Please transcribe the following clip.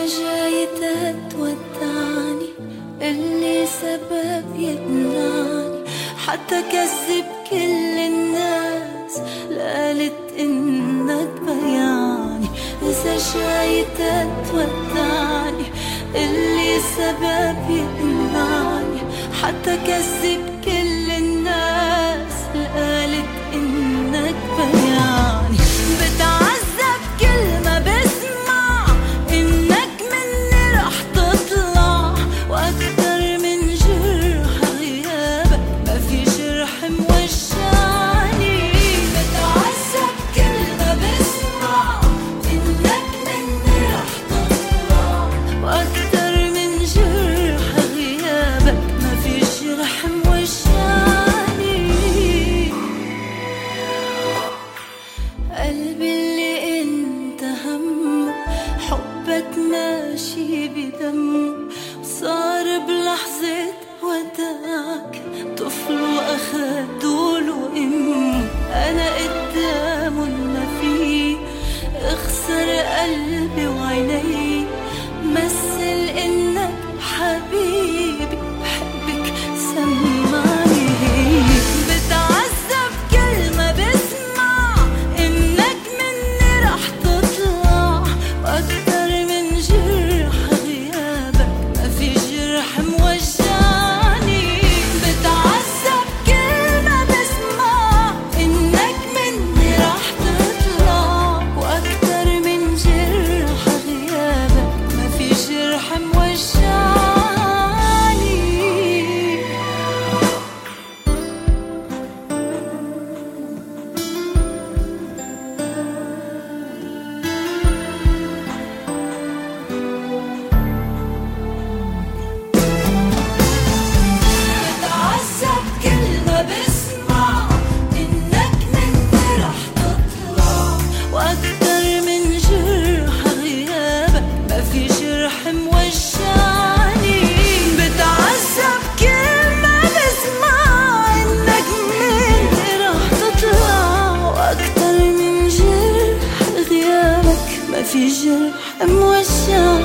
جاي تودعني اللي سبب يمنعني، حتى كذب كل الناس لقالت انك بياني. إذا جاي تودعني اللي سبب يمنعني، حتى كذب كل الناس لقالت انك بياني. بتعذب كل ما بسمع انك مني رح تطلع، واكتر من جرح غيابك ما في جرح موجعني. بتعذب كل ما بسمع انك مني رح تطلع، واكتر من جرح غيابك ما في جرح موجعني. قلبي اللي انت همه حبك ماشي بدمه، صار بلحظة وداك طفل واخد له امه. انا قدامه ما في اخسر قلبي وعيني، مثل انك حبيبي بحبك سمعني. بتعذب كل ما بسمع انك مني رح تطلع، واكتر من جرح غيابك ما في جرح موجعني. بتعذب كل ما بسمع انك مني رح تطلع، واكتر من جرح غيابك ما في جرح موجعني. بتعذب كل ما بسمع انك مني رح تطلع، واكتر من جرح غيابك ما في جرح موجعني. بتعذب كل ما بسمع انك مني رح تطلع، واكتر من جرح غيابك ما في جرح موجعني.